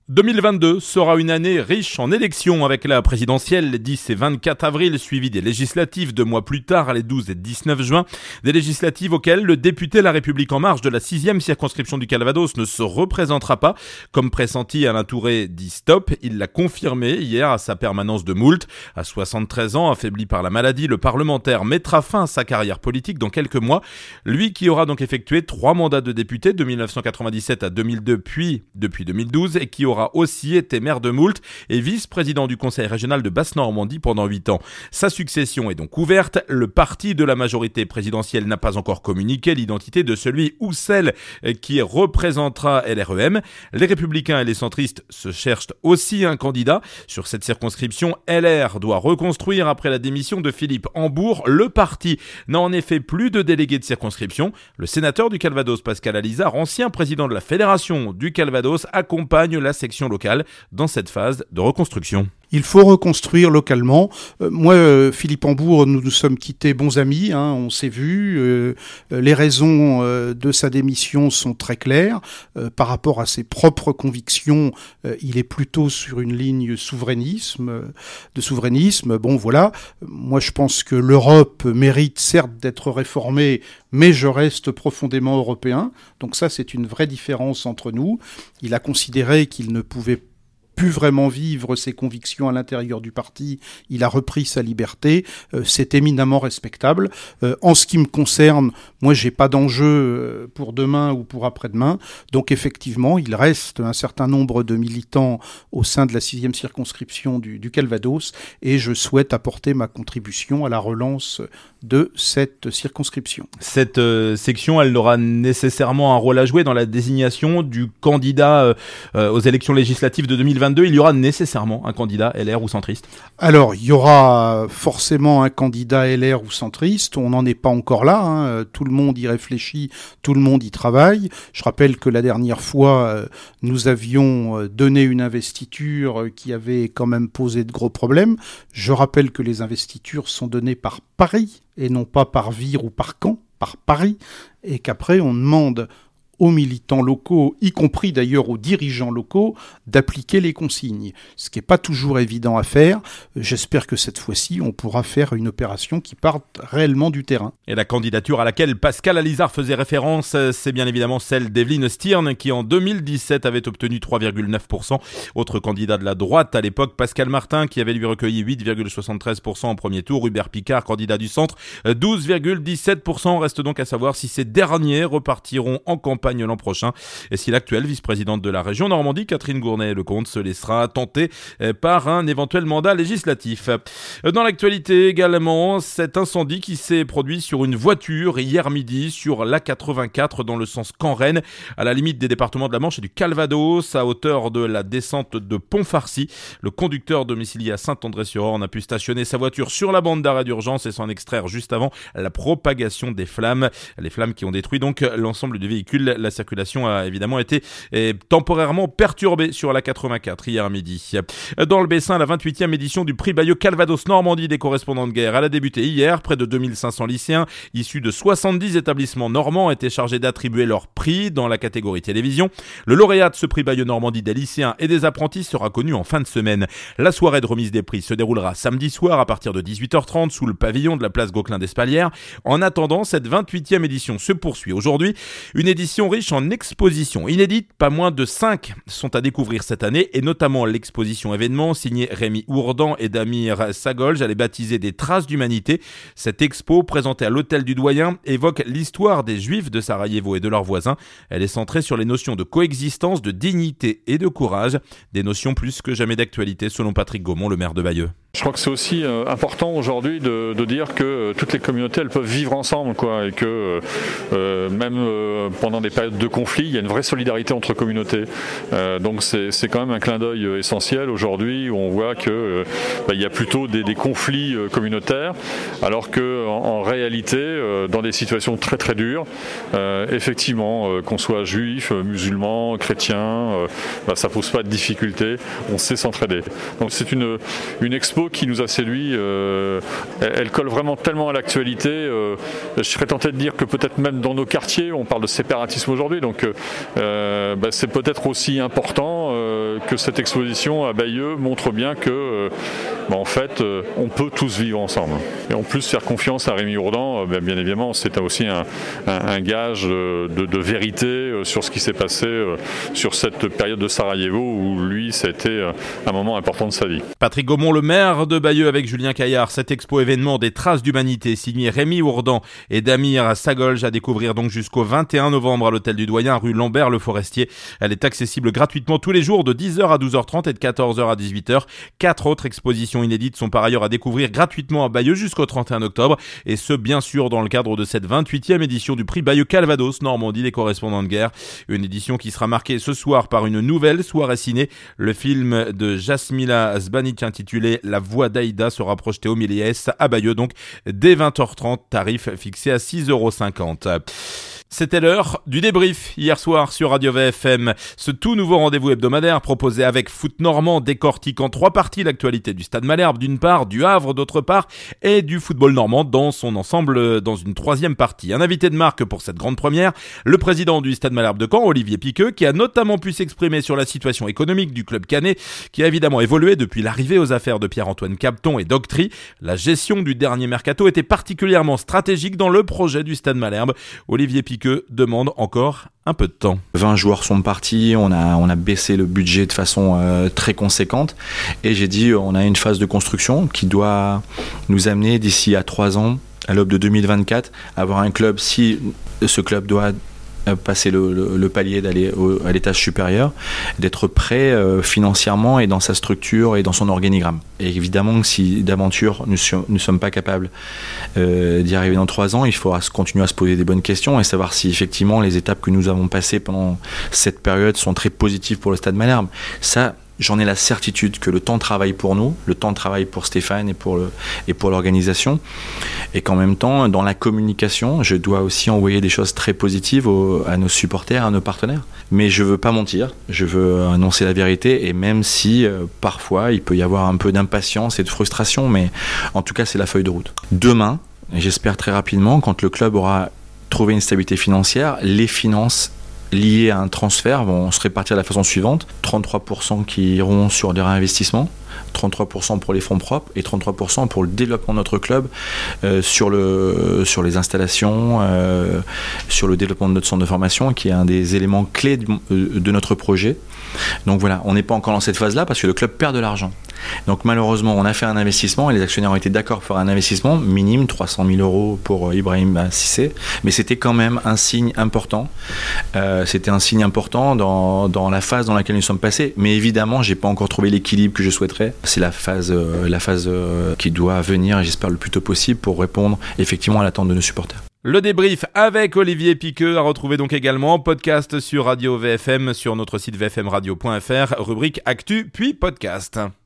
2022 sera une année riche en élections avec la présidentielle les 10 et 24 avril, suivie des législatives 2 mois plus tard, les 12 et 19 juin. Des législatives auxquelles le député La République En Marche de la 6e circonscription du Calvados ne se représentera pas. Comme pressenti, Alain Touré dit stop. Il l'a confirmé hier à sa permanence de Moult. À 73 ans, affaibli par la maladie, le parlementaire mettra fin à sa carrière politique dans quelques mois. Lui qui aura donc effectué 3 mandats de député de 1997 à 2002 puis depuis 2012 et qui aura aussi été maire de Moult et vice-président du conseil régional de Basse-Normandie pendant 8 ans. Sa succession est donc ouverte. Le parti de la majorité présidentielle n'a pas encore communiqué l'identité de celui ou celle qui représentera LREM. Les Républicains et les centristes se cherchent aussi un candidat. Sur cette circonscription, LR doit reconstruire après la démission de Philippe Hambourg. Le parti n'a en effet plus de délégué de circonscription. Le sénateur du Calvados, Pascal Alizard, ancien président de la Fédération du Calvados, accompagne la section locale dans cette phase de reconstruction. Il faut reconstruire localement. Moi, Philippe Hambourg, nous nous sommes quittés bons amis, on s'est vus. Les raisons de sa démission sont très claires. Par rapport à ses propres convictions, il est plutôt sur une ligne de souverainisme. Bon, voilà. Moi, je pense que l'Europe mérite certes d'être réformée, mais je reste profondément européen. Donc ça, c'est une vraie différence entre nous. Il a considéré qu'il ne pouvait plus vraiment vivre ses convictions à l'intérieur du parti, il a repris sa liberté, c'est éminemment respectable. En ce qui me concerne, moi j'ai pas d'enjeu pour demain ou pour après-demain, donc effectivement il reste un certain nombre de militants au sein de la 6e circonscription du Calvados et je souhaite apporter ma contribution à la relance de cette circonscription. Cette section, elle aura nécessairement un rôle à jouer dans la désignation du candidat aux élections législatives de 2022. Il y aura nécessairement un candidat LR ou centriste? Alors, il y aura forcément un candidat LR ou centriste. On n'en est pas encore là. Tout le monde y réfléchit, tout le monde y travaille. Je rappelle que la dernière fois, nous avions donné une investiture qui avait quand même posé de gros problèmes. Je rappelle que les investitures sont données par Paris et non pas par Vire ou par Caen, par Paris, et qu'après on demande aux militants locaux, y compris d'ailleurs aux dirigeants locaux, d'appliquer les consignes. Ce qui n'est pas toujours évident à faire. J'espère que cette fois-ci, on pourra faire une opération qui parte réellement du terrain. Et la candidature à laquelle Pascal Alizard faisait référence, c'est bien évidemment celle d'Evelyne Stirn, qui en 2017 avait obtenu 3,9%. Autre candidat de la droite à l'époque, Pascal Martin, qui avait lui recueilli 8,73% en premier tour. Hubert Picard, candidat du centre, 12,17%. Reste donc à savoir si ces derniers repartiront en campagne l'an prochain et si l'actuelle vice-présidente de la région Normandie, Catherine Gournay-Lecomte, se laissera tenter par un éventuel mandat législatif. Dans l'actualité également, cet incendie qui s'est produit sur une voiture hier midi sur l'A84 dans le sens Caen-Rennes, à la limite des départements de la Manche et du Calvados, à hauteur de la descente de Pont-Farcy. Le conducteur domicilié à Saint-André-sur-Orne a pu stationner sa voiture sur la bande d'arrêt d'urgence et s'en extraire juste avant la propagation des flammes. Les flammes qui ont détruit donc l'ensemble du véhicule. La circulation a évidemment été temporairement perturbée sur la 84 hier midi. Dans le Bessin, la 28e édition du prix Bayeux Calvados Normandie des correspondants de guerre. Elle a débuté hier. Près de 2500 lycéens issus de 70 établissements normands étaient chargés d'attribuer leur prix dans la catégorie télévision. Le lauréat de ce prix Bayeux Normandie des lycéens et des apprentis sera connu en fin de semaine. La soirée de remise des prix se déroulera samedi soir à partir de 18h30 sous le pavillon de la place Gauquelin d'Espalières. En attendant, cette 28e édition se poursuit aujourd'hui. Une édition riche en expositions inédites, pas moins de 5 sont à découvrir cette année et notamment l'exposition événement signée Rémi Ourdan et Damir Sagolj, elle est baptisée des traces d'humanité. Cette expo présentée à l'hôtel du Doyen évoque l'histoire des Juifs de Sarajevo et de leurs voisins. Elle est centrée sur les notions de coexistence, de dignité et de courage, des notions plus que jamais d'actualité selon Patrick Gaumont, le maire de Bayeux. Je crois que c'est aussi important aujourd'hui de dire que toutes les communautés elles peuvent vivre ensemble et que même pendant des périodes de conflit il y a une vraie solidarité entre communautés. Donc c'est quand même un clin d'œil essentiel aujourd'hui où on voit que il y a plutôt des conflits communautaires alors que en réalité dans des situations très très dures effectivement qu'on soit juif, musulman, chrétien ça pose pas de difficultés, on sait s'entraider. Donc c'est une expo qui nous a séduit, elle colle vraiment tellement à l'actualité. Je serais tenté de dire que peut-être même dans nos quartiers, on parle de séparatisme aujourd'hui, donc c'est peut-être aussi important que cette exposition à Bayeux montre bien que en fait on peut tous vivre ensemble. Et en plus faire confiance à Rémi Ourdan, bien évidemment c'est aussi un gage de vérité sur ce qui s'est passé sur cette période de Sarajevo où lui ça a été un moment important de sa vie. Patrick Gaumont, le maire de Bayeux avec Julien Caillard, cette expo événement des traces d'humanité signée Rémi Ourdan et Damir Sagolj à découvrir donc jusqu'au 21 novembre à l'hôtel du Doyen, rue Lambert le Forestier. Elle est accessible gratuitement tous les jours de 10h à 12h30 et de 14h à 18h. 4 autres expositions inédites sont par ailleurs à découvrir gratuitement à Bayeux jusqu'au 31 octobre et ce bien sûr dans le cadre de cette 28e édition du prix Bayeux Calvados Normandie des correspondants de guerre. Une édition qui sera marquée ce soir par une nouvelle soirée ciné. Le film de Jasmila Zbanic intitulé La Voix d'Aïda sera projeté au Méliès à Bayeux donc dès 20h30, tarif fixé à 6,50 €. C'était l'heure du débrief hier soir sur Radio VFM. Ce tout nouveau rendez-vous hebdomadaire proposé avec Foot Normand décortique en 3 parties l'actualité du Stade Malherbe d'une part, du Havre d'autre part et du football normand dans son ensemble dans une 3e partie. Un invité de marque pour cette grande première, le président du Stade Malherbe de Caen, Olivier Piqueux, qui a notamment pu s'exprimer sur la situation économique du club caennais qui a évidemment évolué depuis l'arrivée aux affaires de Pierre-Antoine Capton et d'Octree. La gestion du dernier mercato était particulièrement stratégique dans le projet du Stade Malherbe. Olivier Piqueux demande encore un peu de temps. 20 joueurs sont partis, on a baissé le budget de façon très conséquente et j'ai dit on a une phase de construction qui doit nous amener d'ici à 3 ans, à l'aube de 2024, à avoir un club, si ce club doit passer le palier d'aller à l'étage supérieur, d'être prêt financièrement et dans sa structure et dans son organigramme. Et évidemment que si d'aventure nous ne sommes pas capables d'y arriver dans 3 ans, il faudra continuer à se poser des bonnes questions et savoir si effectivement les étapes que nous avons passées pendant cette période sont très positives pour le Stade Malherbe. Ça, j'en ai la certitude que le temps travaille pour nous, le temps travaille pour Stéphane et pour l'organisation, et qu'en même temps, dans la communication, je dois aussi envoyer des choses très positives à nos supporters, à nos partenaires. Mais je veux pas mentir, je veux annoncer la vérité, et même si parfois il peut y avoir un peu d'impatience et de frustration, mais en tout cas c'est la feuille de route. Demain, et j'espère très rapidement, quand le club aura trouvé une stabilité financière, les finances liés à un transfert vont se répartir de la façon suivante. 33% qui iront sur des réinvestissements, 33% pour les fonds propres et 33% pour le développement de notre club sur les installations, sur le développement de notre centre de formation qui est un des éléments clés de notre projet. Donc voilà, on n'est pas encore dans cette phase-là parce que le club perd de l'argent. Donc malheureusement, on a fait un investissement et les actionnaires ont été d'accord pour faire un investissement minime, 300 000 € pour Ibrahim Cissé, mais c'était quand même un signe important. C'était un signe important dans la phase dans laquelle nous sommes passés. Mais évidemment, j'ai pas encore trouvé l'équilibre que je souhaiterais. C'est la phase qui doit venir, et j'espère le plus tôt possible, pour répondre effectivement à l'attente de nos supporters. Le débrief avec Olivier Piqueux à retrouver donc également en podcast sur Radio VFM, sur notre site vfmradio.fr, rubrique Actu puis podcast.